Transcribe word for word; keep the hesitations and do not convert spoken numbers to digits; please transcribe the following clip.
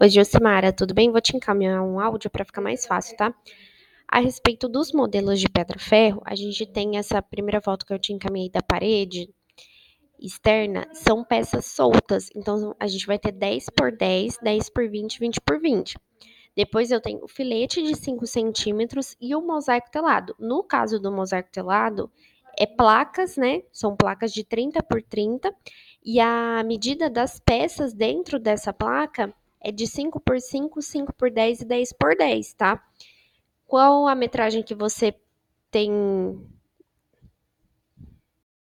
Oi, Josimara, tudo bem? Vou te encaminhar um áudio para ficar mais fácil, tá? A respeito dos modelos de pedra-ferro, a gente tem essa primeira foto que eu te encaminhei da parede externa, são peças soltas. Então, a gente vai ter dez por dez, dez por vinte, vinte por vinte. Depois eu tenho o filete de cinco centímetros e o mosaico telado. No caso do mosaico telado, é placas, né? São placas de trinta por trinta. E a medida das peças dentro dessa placa é de cinco por cinco, cinco por dez e dez por dez, tá? Qual a metragem que você tem